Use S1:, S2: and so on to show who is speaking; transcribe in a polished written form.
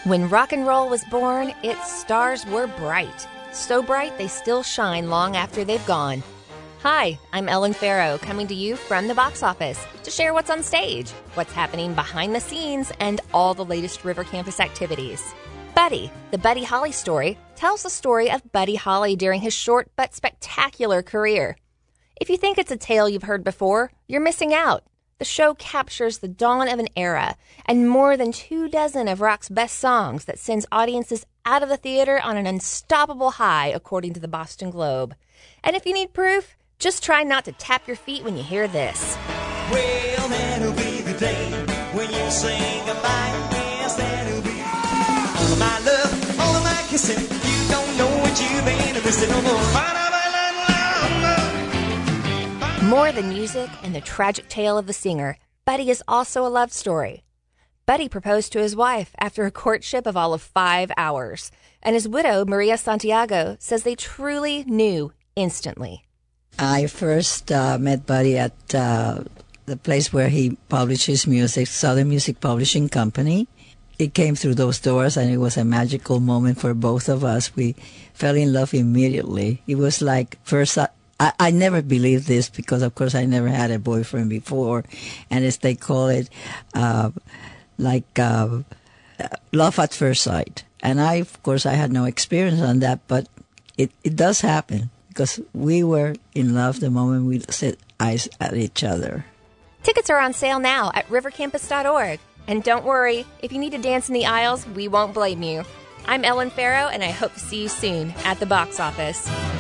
S1: When rock and roll was born, its stars were bright. So bright they still shine long after they've gone. Hi, I'm Ellen Farrow, coming to you from the box office to share what's on stage, what's happening behind the scenes, and all the latest River Campus activities. Buddy, the Buddy Holly story, tells the story of Buddy Holly during his short but spectacular career. If you think it's a tale you've heard before, you're missing out. The show captures the dawn of an era and more than 24 of rock's best songs that sends audiences out of the theater on an unstoppable high, according to the Boston Globe. And if you need proof, just try not to tap your feet when you hear this.
S2: Well, that'll be the day when you sing goodbye. Yes, that'll be all of my love, all of my kissing. You don't know what you've been missing no more.
S1: More than music and the tragic tale of the singer, Buddy is also a love story. Buddy proposed to his wife after a courtship of all of 5 hours, and his widow, Maria Santiago, says they truly knew instantly.
S3: I first met Buddy at the place where he published his music, Southern Music Publishing Company. It came through those doors, and it was a magical moment for both of us. We fell in love immediately. It was like first... I never believed this because, of course, I never had a boyfriend before. And as they call it, love at first sight. And of course, I had no experience on that, but it does happen because we were in love the moment we set eyes at each other.
S1: Tickets are on sale now at rivercampus.org. And don't worry, if you need to dance in the aisles, we won't blame you. I'm Ellen Farrow, and I hope to see you soon at the box office.